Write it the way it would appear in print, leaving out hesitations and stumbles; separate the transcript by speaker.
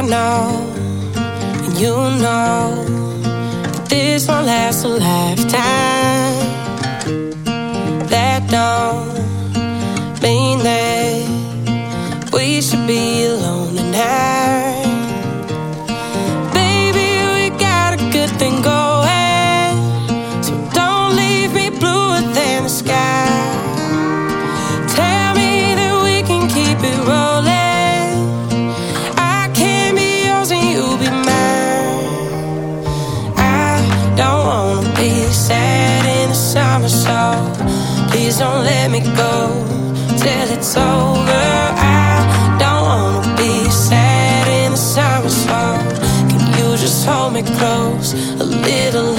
Speaker 1: know, and you know, that this won't last a lifetime. That don't mean that we should be alone tonight. Baby, we got a good thing going, so don't leave me bluer than the sky. Tell me that we can keep it rolling. I can be yours and you be mine. I don't wanna be sad in the summer, so please don't let me go till it's over. I don't wanna be sad in the summer, so can you just hold me close a little